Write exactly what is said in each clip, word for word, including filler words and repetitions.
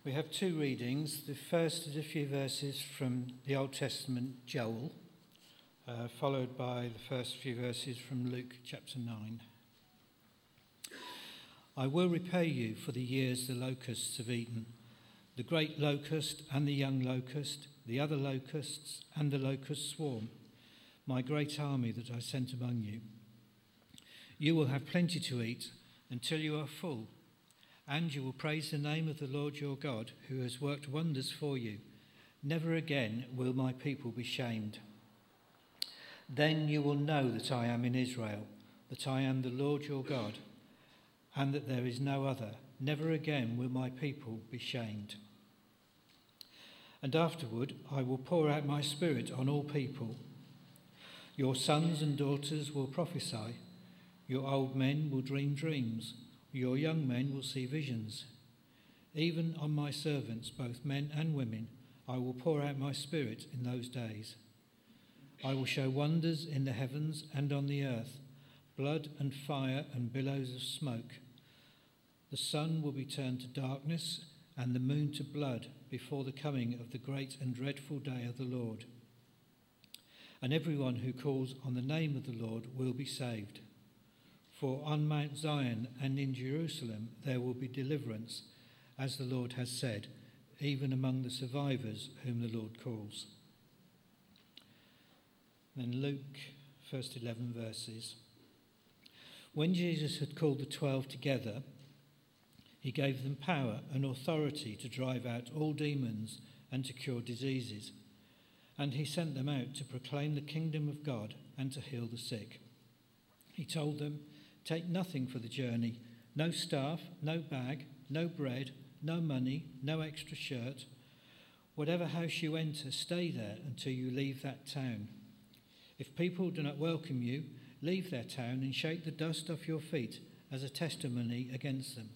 We have two readings. The first is a few verses from the Old Testament, Joel, uh, followed by the first few verses from Luke chapter nine. I will repay you for the years the locusts have eaten, the great locust and the young locust, the other locusts and the locust swarm, my great army that I sent among you. You will have plenty to eat until you are full, and you will praise the name of the Lord your God, who has worked wonders for you. Never again will my people be shamed. Then you will know that I am in Israel, that I am the Lord your God, and that there is no other. Never again will my people be shamed. And afterward I will pour out my spirit on all people. Your sons and daughters will prophesy. Your old men will dream dreams. Your young men will see visions. Even on my servants, both men and women, I will pour out my spirit in those days. I will show wonders in the heavens and on the earth, blood and fire and billows of smoke. The sun will be turned to darkness and the moon to blood before the coming of the great and dreadful day of the Lord. And everyone who calls on the name of the Lord will be saved. For on Mount Zion and in Jerusalem there will be deliverance, as the Lord has said, even among the survivors whom the Lord calls. Then Luke, first eleven verses. When Jesus had called the twelve together, he gave them power and authority to drive out all demons and to cure diseases. And he sent them out to proclaim the kingdom of God and to heal the sick. He told them, take nothing for the journey, no staff, no bag, no bread, no money, no extra shirt. Whatever house you enter, stay there until you leave that town. If people do not welcome you, leave their town and shake the dust off your feet as a testimony against them.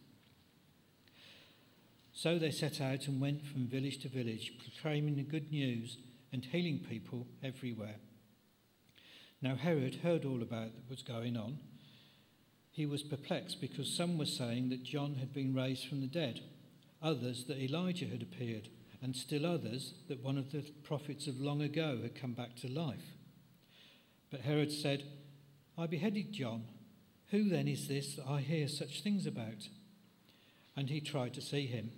So they set out and went from village to village, proclaiming the good news and healing people everywhere. Now Herod heard all about what was going on. He was perplexed because some were saying that John had been raised from the dead, others that Elijah had appeared, and still others that one of the prophets of long ago had come back to life. But Herod said, I beheaded John. Who then is this that I hear such things about? And he tried to see him.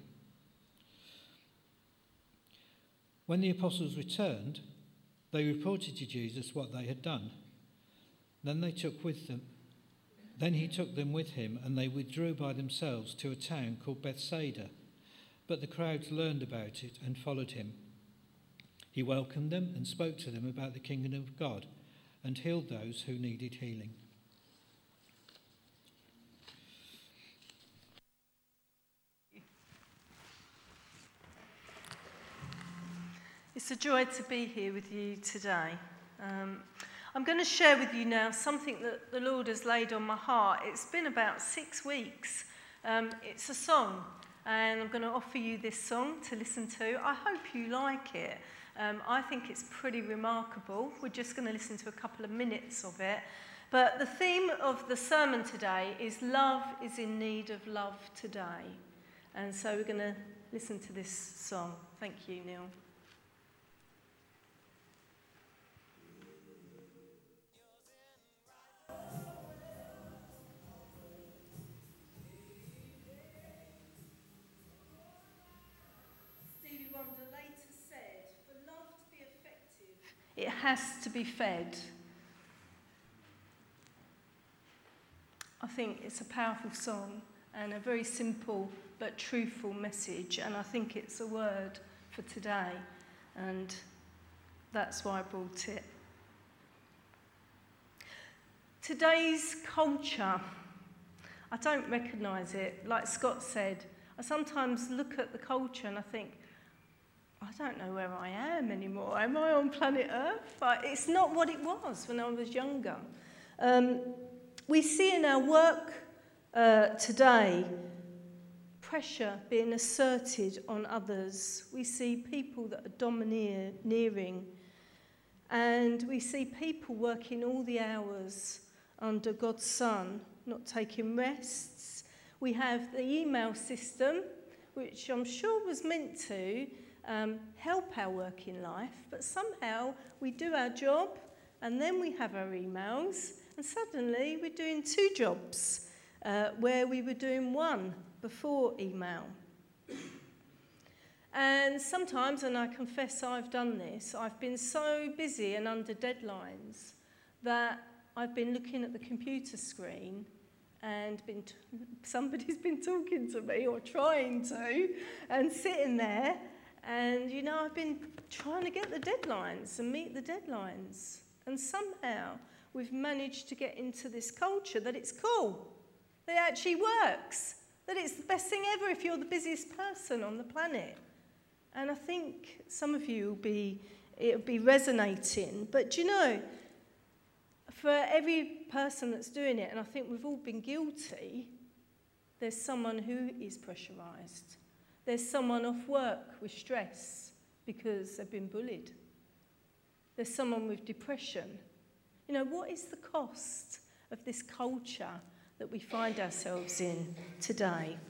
When the apostles returned, they reported to Jesus what they had done. Then they took with them, then he took them with him, and they withdrew by themselves to a town called Bethsaida. But the crowds learned about it and followed him. He welcomed them and spoke to them about the kingdom of God and healed those who needed healing. It's a joy to be here with you today. Um, I'm going to share with you now something that the Lord has laid on my heart. It's been about six weeks. Um, it's a song, and I'm going to offer you this song to listen to. I hope you like it. Um, I think it's pretty remarkable. We're just going to listen to a couple of minutes of it. But the theme of the sermon today is love is in need of love today. And so we're going to listen to this song. Thank you, Neil. It has to be fed. I think it's a powerful song and a very simple but truthful message, and I think it's a word for today, and that's why I brought it. Today's culture, I don't recognise it. Like Scott said, I sometimes look at the culture and I think, I don't know where I am anymore. Am I on planet Earth? But it's not what it was when I was younger. Um, we see in our work uh, today pressure being asserted on others. We see people that are domineering, and we see people working all the hours under God's sun, not taking rests. We have the email system, which I'm sure was meant to um, help our working life, but somehow we do our job and then we have our emails, and suddenly we're doing two jobs uh, where we were doing one before email. And sometimes, and I confess I've done this, I've been so busy and under deadlines that I've been looking at the computer screen and been t- somebody's been talking to me or trying to, and sitting there, and you know, I've been trying to get the deadlines and meet the deadlines, and somehow we've managed to get into this culture that it's cool, that it actually works, that it's the best thing ever if you're the busiest person on the planet. And I think some of you will be, it'll be resonating. But do you know, for every person that's doing it, and I think we've all been guilty, there's someone who is pressurised. There's someone off work with stress because they've been bullied. There's someone with depression. You know, what is the cost of this culture that we find ourselves in today?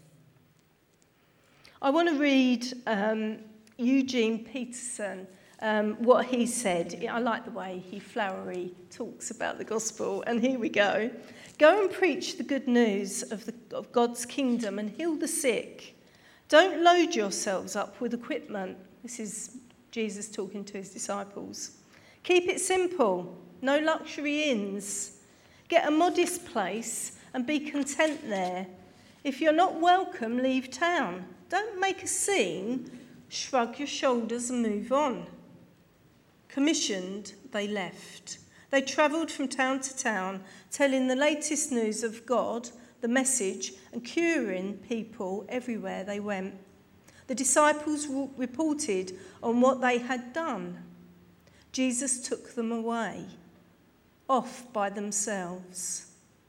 I want to read um, Eugene Peterson, um, what he said. I like the way he flowery talks about the gospel. And here we go. Go and preach the good news of, the, of God's kingdom and heal the sick. Don't load yourselves up with equipment. This is Jesus talking to his disciples. Keep it simple. No luxury inns. Get a modest place and be content there. If you're not welcome, leave town. Don't make a scene, shrug your shoulders and move on. Commissioned, they left. They travelled from town to town, telling the latest news of God, the message, and curing people everywhere they went. The disciples reported on what they had done. Jesus took them away, off by themselves.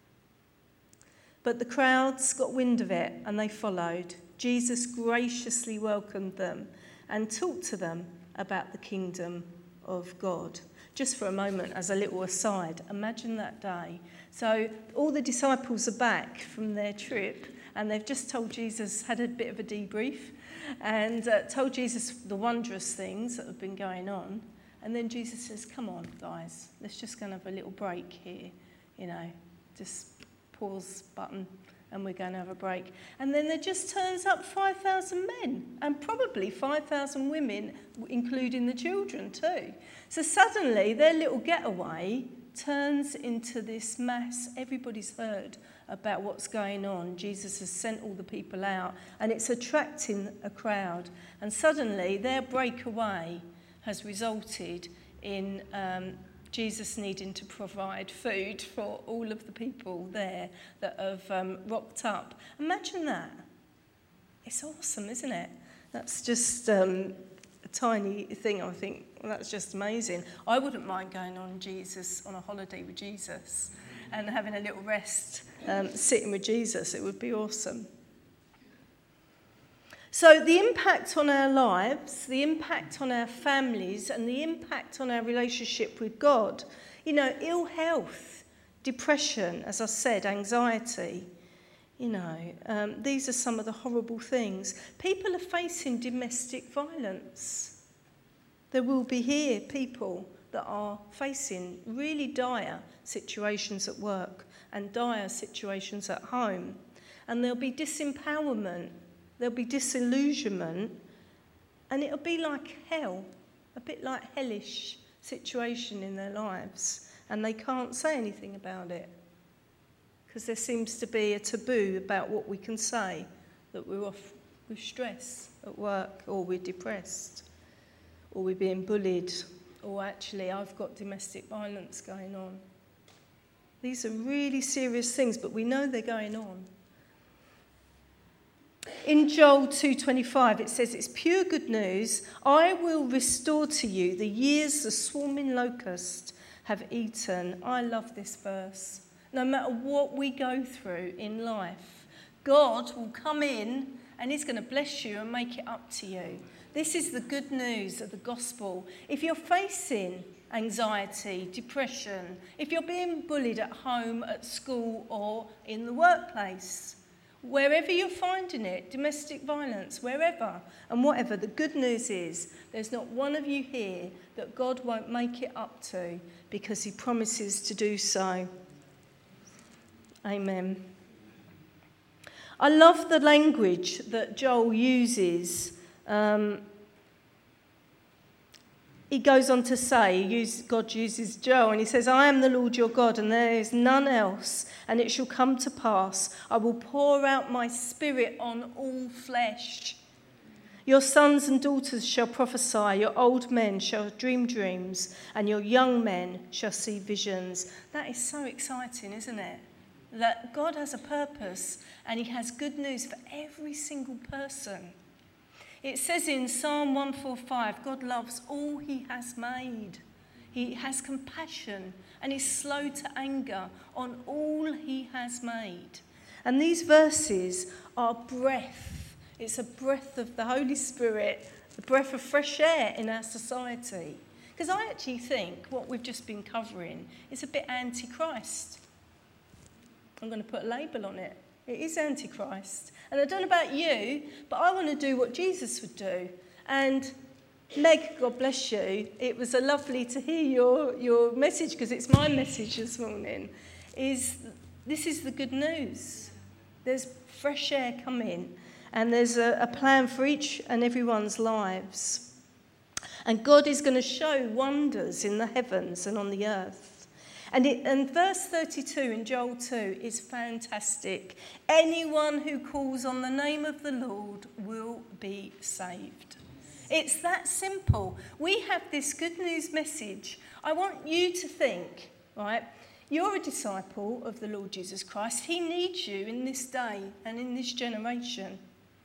But the crowds got wind of it and they followed. Jesus graciously welcomed them and talked to them about the kingdom of God. Just for a moment, as a little aside, imagine that day. So all the disciples are back from their trip and they've just told Jesus, had a bit of a debrief, and uh, told Jesus the wondrous things that have been going on. And then Jesus says, come on, guys, let's just go and have a little break here. You know, just pause button. And we're going to have a break. And then there just turns up five thousand men and probably five thousand women, including the children too. So suddenly their little getaway turns into this mass. Everybody's heard about what's going on. Jesus has sent all the people out and it's attracting a crowd. And suddenly their breakaway has resulted in Um, Jesus needing to provide food for all of the people there that have um, rocked up. Imagine that. It's awesome, isn't it? That's just um, a tiny thing. I think, well, that's just amazing. I wouldn't mind going on Jesus, on a holiday with Jesus and having a little rest, um, sitting with Jesus. It would be awesome. So the impact on our lives, the impact on our families, and the impact on our relationship with God, you know, ill health, depression, as I said, anxiety, you know, um, these are some of the horrible things. People are facing domestic violence. There will be here people that are facing really dire situations at work and dire situations at home. And there'll be disempowerment. There'll be disillusionment, and it'll be like hell, a bit like hellish situation in their lives, and they can't say anything about it because there seems to be a taboo about what we can say, that we're off with stress at work, or we're depressed, or we're being bullied, or actually I've got domestic violence going on. These are really serious things, but we know they're going on. In Joel two twenty-five, it says, it's pure good news. I will restore to you the years the swarming locust have eaten. I love this verse. No matter what we go through in life, God will come in and he's going to bless you and make it up to you. This is the good news of the gospel. If you're facing anxiety, depression, if you're being bullied at home, at school, or in the workplace, Wherever you're finding it, domestic violence, wherever and whatever, the good news is there's not one of you here that God won't make it up to, because he promises to do so. Amen. I love the language that Joel uses. Um, he goes on to say, God uses Joel, and he says, I am the Lord your God, and there is none else, and it shall come to pass, I will pour out my spirit on all flesh. Your sons and daughters shall prophesy, your old men shall dream dreams, and your young men shall see visions. That is so exciting, isn't it? That God has a purpose, and he has good news for every single person. It says in Psalm one forty-five, God loves all he has made. He has compassion and is slow to anger on all he has made. And these verses are breath. It's a breath of the Holy Spirit, a breath of fresh air in our society. Because I actually think what we've just been covering is a bit anti-Christ. I'm going to put a label on it. It is anti-Christ. And I don't know about you, but I want to do what Jesus would do. And Meg, God bless you, it was a lovely to hear your, your message, because it's my message this morning, is this is the good news. There's fresh air coming, and there's a, a plan for each and everyone's lives. And God is going to show wonders in the heavens and on the earth. And, it, and verse thirty-two in Joel two is fantastic. Anyone who calls on the name of the Lord will be saved. It's that simple. We have this good news message. I want you to think, right, you're a disciple of the Lord Jesus Christ. He needs you in this day and in this generation.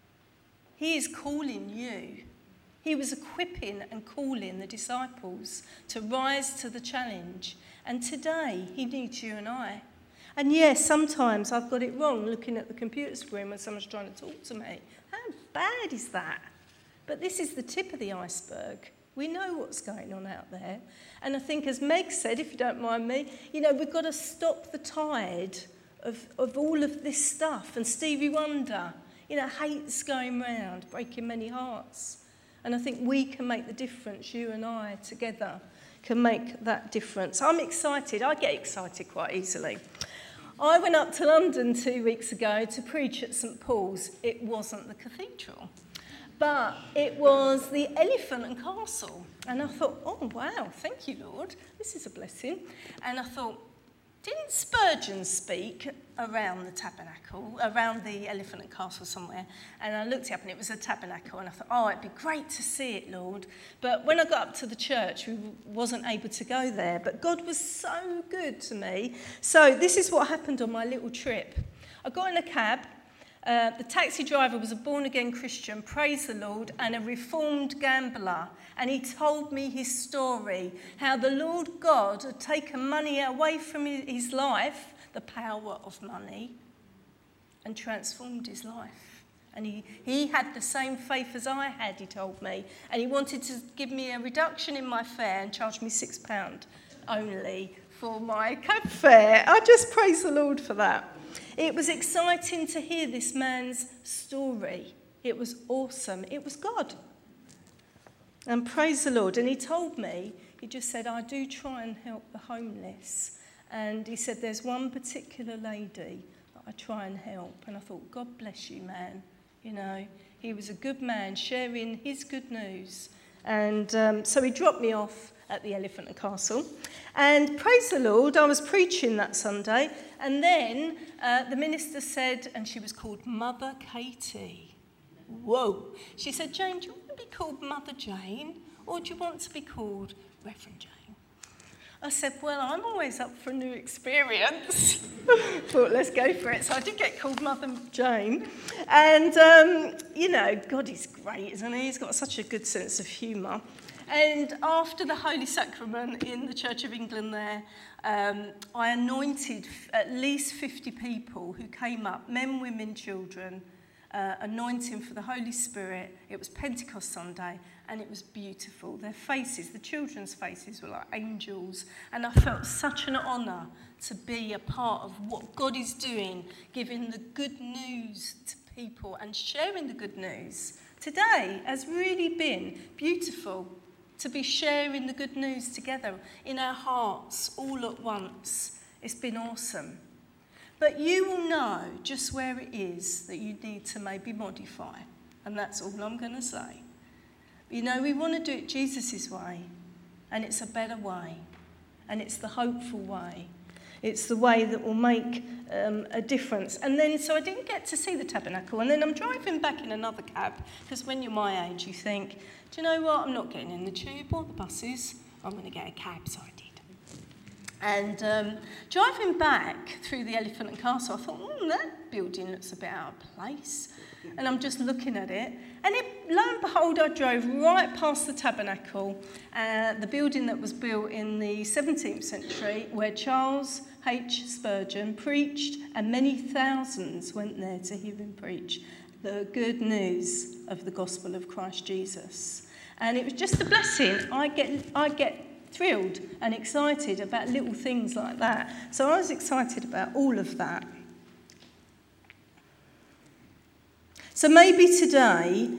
He is calling you. He was equipping and calling the disciples to rise to the challenge. And today, he needs you and I. And yes, sometimes I've got it wrong looking at the computer screen when someone's trying to talk to me. How bad is that? But this is the tip of the iceberg. We know what's going on out there. And I think, as Meg said, if you don't mind me, you know, we've got to stop the tide of, of all of this stuff. And Stevie Wonder, you know, hate's going round, breaking many hearts. And I think we can make the difference, you and I together can make that difference. I'm excited. I get excited quite easily. I went up to London two weeks ago to preach at St Paul's. It wasn't the cathedral, but it was the Elephant and Castle. And I thought, oh, wow, thank you, Lord. This is a blessing. And I thought, didn't Spurgeon speak around the tabernacle, around the Elephant and Castle somewhere? And I looked it up and it was a tabernacle, and I thought, oh, it'd be great to see it, Lord. But when I got up to the church, we wasn't able to go there. But God was so good to me. So this is what happened on my little trip. I got in a cab. Uh, the taxi driver was a born-again Christian, praise the Lord, and a reformed gambler. And he told me his story, how the Lord God had taken money away from his life, the power of money, and transformed his life. And he, he had the same faith as I had, he told me. And he wanted to give me a reduction in my fare and charge me six pounds only for my cab fare. I just praise the Lord for that. It was exciting to hear this man's story. It was awesome. It was God. And praise the Lord. And he told me, he just said, I do try and help the homeless. And he said, there's one particular lady that I try and help. And I thought, God bless you, man. You know, he was a good man sharing his good news. And um, so he dropped me off at the Elephant and Castle. And praise the Lord, I was preaching that Sunday. And then uh, the minister said, and she was called Mother Katie. Whoa. She said, Jane, do you want to be called Mother Jane, or do you want to be called Reverend Jane? I said, well, I'm always up for a new experience. Thought, let's go for it. So I did get called Mother Jane. And, um, you know, God is great, isn't he? He's got such a good sense of humour. And after the Holy Sacrament in the Church of England there, um, I anointed at least fifty people who came up, men, women, children, uh, anointing for the Holy Spirit. It was Pentecost Sunday, and it was beautiful. Their faces, the children's faces, were like angels, and I felt such an honour to be a part of what God is doing, giving the good news to people and sharing the good news. Today has really been beautiful to be sharing the good news together in our hearts all at once. It's been awesome. But you will know just where it is that you need to maybe modify. And that's all I'm going to say. You know, we want to do it Jesus' way. And it's a better way. And it's the hopeful way. It's the way that will make um, a difference. And then, so I didn't get to see the tabernacle. And then I'm driving back in another cab. Because when you're my age, you think, do you know what? I'm not getting in the tube or the buses. I'm going to get a cab, so I did. And um, driving back through the Elephant and Castle, I thought, hmm, that building looks a bit out of place. And I'm just looking at it. And it, lo and behold, I drove right past the tabernacle, uh, the building that was built in the seventeenth century, where Charles H. Spurgeon preached, and many thousands went there to hear him preach the good news of the gospel of Christ Jesus. And it was just a blessing. I get, I get thrilled and excited about little things like that. So I was excited about all of that. So maybe today,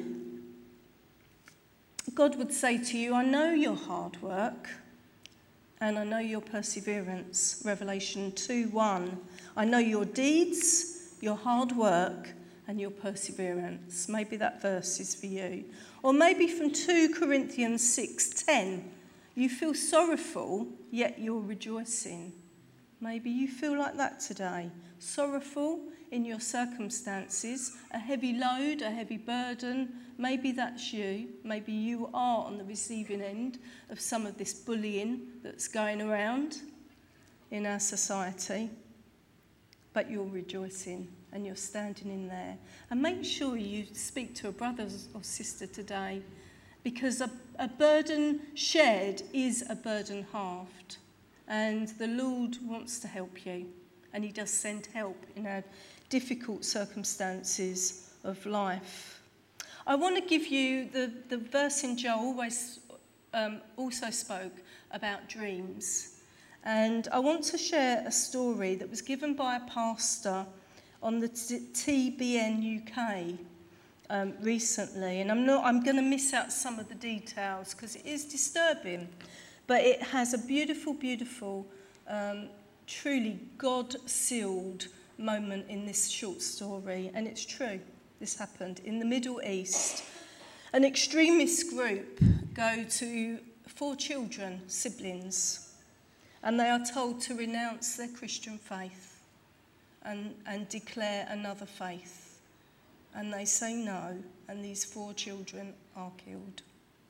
God would say to you, I know your hard work and I know your perseverance. Revelation two one. I know your deeds, your hard work and your perseverance. Maybe that verse is for you. Or maybe from two Corinthians six ten. You feel sorrowful, yet you're rejoicing. Maybe you feel like that today. Sorrowful in your circumstances, a heavy load, a heavy burden. Maybe that's you. Maybe you are on the receiving end of some of this bullying that's going around in our society. But you're rejoicing and you're standing in there. And make sure you speak to a brother or sister today, because a, a burden shared is a burden halved. And the Lord wants to help you. And he does send help in our difficult circumstances of life. I want to give you the, the verse in Joel always um, also spoke about dreams. And I want to share a story that was given by a pastor on the T B N U K um, recently. And I'm not. I'm going to miss out some of the details because it is disturbing. But it has a beautiful, beautiful, um, truly God-sealed moment in this short story. And it's true. This happened in the Middle East. An extremist group go to four children, siblings, and they are told to renounce their Christian faith and, and declare another faith. And they say no, and these four children are killed.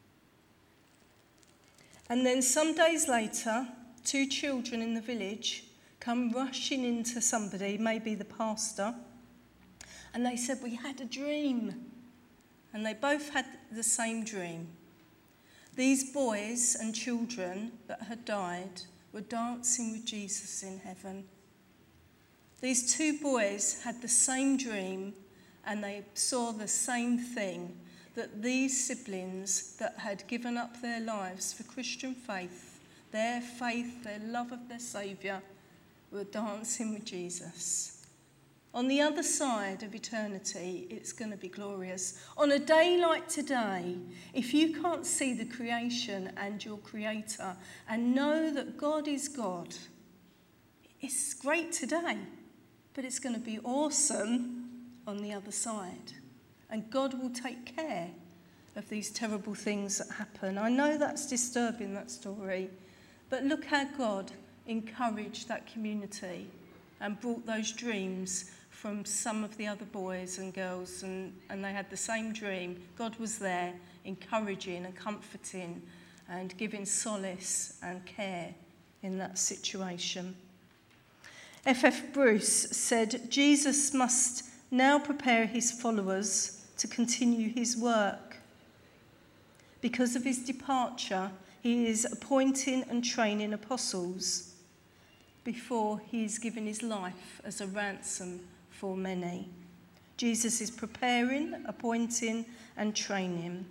And then some days later, two children in the village come rushing into somebody, maybe the pastor, and they said, we had a dream. And they both had the same dream. These boys and children that had died were dancing with Jesus in heaven. These two boys had the same dream, and they saw the same thing, that these siblings that had given up their lives for Christian faith, their faith, their love of their Saviour, were dancing with Jesus. On the other side of eternity, it's going to be glorious. On a day like today, if you can't see the creation and your Creator and know that God is God, it's great today, but it's going to be awesome on the other side. And God will take care of these terrible things that happen. I know that's disturbing, that story, but look how God encouraged that community and brought those dreams from some of the other boys and girls, and, and they had the same dream. God was there encouraging and comforting and giving solace and care in that situation. F F Bruce said, Jesus must now prepare his followers to continue his work. Because of his departure, he is appointing and training apostles before he is giving his life as a ransom for many. Jesus is preparing, appointing, and training.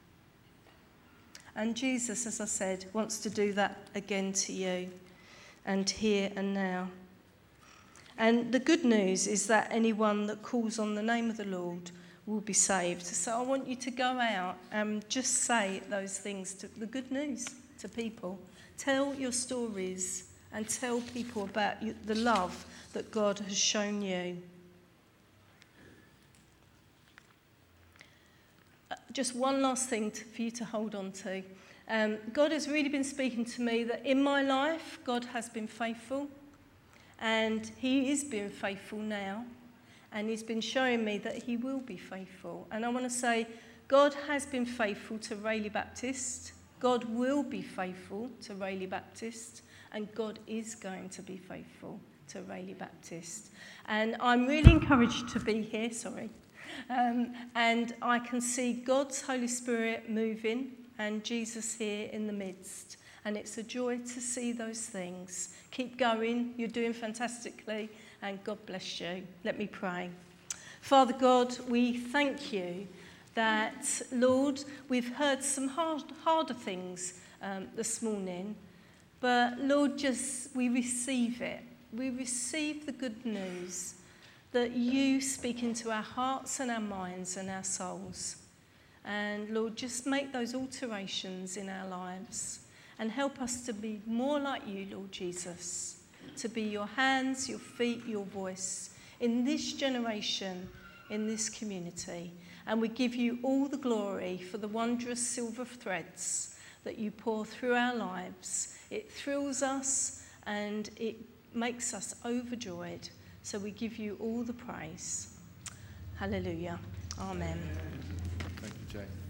And Jesus, as I said, wants to do that again to you, and here and now. And the good news is that anyone that calls on the name of the Lord will be saved. So I want you to go out and just say those things, to, the good news to people. Tell your stories and tell people about you, the love that God has shown you. Just one last thing to, for you to hold on to. Um, God has really been speaking to me that in my life, God has been faithful. And he is being faithful now. And he's been showing me that he will be faithful. And I want to say, God has been faithful to Rayleigh Baptist. God will be faithful to Rayleigh Baptist. And God is going to be faithful to Rayleigh Baptist. And I'm really encouraged to be here, sorry. Um, and I can see God's Holy Spirit moving and Jesus here in the midst. And it's a joy to see those things. Keep going. You're doing fantastically. And God bless you. Let me pray. Father God, we thank you that, Lord, we've heard some hard, harder things um, this morning. But, Lord, just we receive it. We receive the good news that you speak into our hearts and our minds and our souls. And, Lord, just make those alterations in our lives. And help us to be more like you, Lord Jesus, to be your hands, your feet, your voice in this generation, in this community. And we give you all the glory for the wondrous silver threads that you pour through our lives. It thrills us and it makes us overjoyed. So we give you all the praise. Hallelujah. Amen. Thank you, Jane.